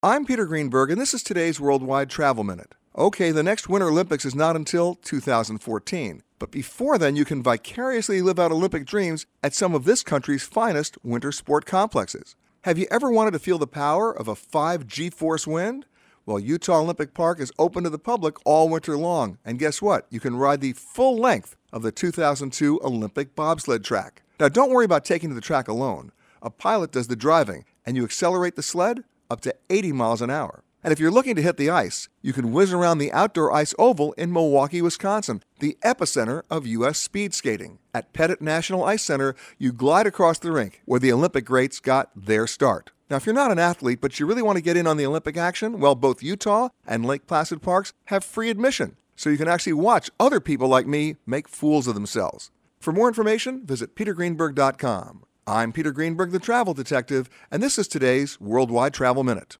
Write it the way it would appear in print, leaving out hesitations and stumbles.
I'm Peter Greenberg, and this is today's Worldwide Travel Minute. Okay, the next Winter Olympics is not until 2014, but before then you can vicariously live out Olympic dreams at some of this country's finest winter sport complexes. Have you ever wanted to feel the power of a 5G-force wind? Well, Utah Olympic Park is open to the public all winter long, and guess what? You can ride the full length of the 2002 Olympic bobsled track. Now, don't worry about taking to the track alone. A pilot does the driving, and you accelerate the sled up to 80 miles an hour. And if you're looking to hit the ice, you can whiz around the outdoor ice oval in Milwaukee, Wisconsin, the epicenter of U.S. speed skating. At Pettit National Ice Center, you glide across the rink where the Olympic greats got their start. Now, if you're not an athlete, but you really want to get in on the Olympic action, well, both Utah and Lake Placid parks have free admission, so you can actually watch other people like me make fools of themselves. For more information, visit petergreenberg.com. I'm Peter Greenberg, the Travel Detective, and this is today's Worldwide Travel Minute.